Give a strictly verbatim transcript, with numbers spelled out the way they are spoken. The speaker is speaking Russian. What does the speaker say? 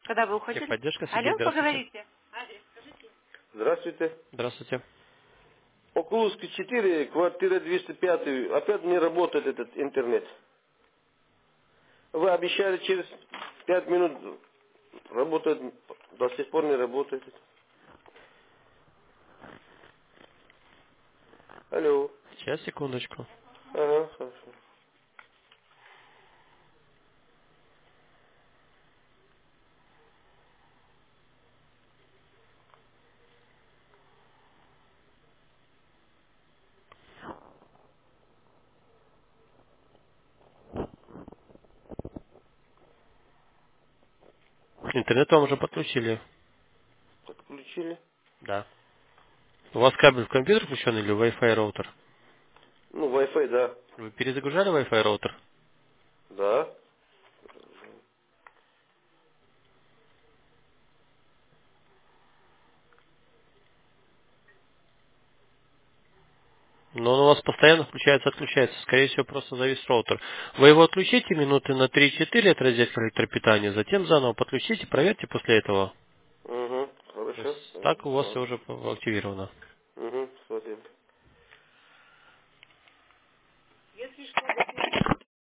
Когда вы уходили? Техподдержка, Сергей, Алло, здравствуйте. поговорите. Здравствуйте. Здравствуйте. Окуловский четыре, квартира двести пять. Опять не работает этот интернет. Вы обещали через пять минут работает, до сих пор не работает. Алло. Сейчас, секундочку. Ага, хорошо. Интернет вам уже подключили? Подключили? Да. У вас кабель в компьютер включен или Wi-Fi роутер? Ну, Wi-Fi, да. Вы перезагружали Wi-Fi роутер? Да. Но он у вас постоянно включается, отключается. Скорее всего, просто завис роутер. Вы его отключите минуты на три-четыре от розетки электропитания, затем заново подключите, проверьте после этого. Угу, То хорошо. есть так у вас все Ладно. уже активировано. Угу, спасибо.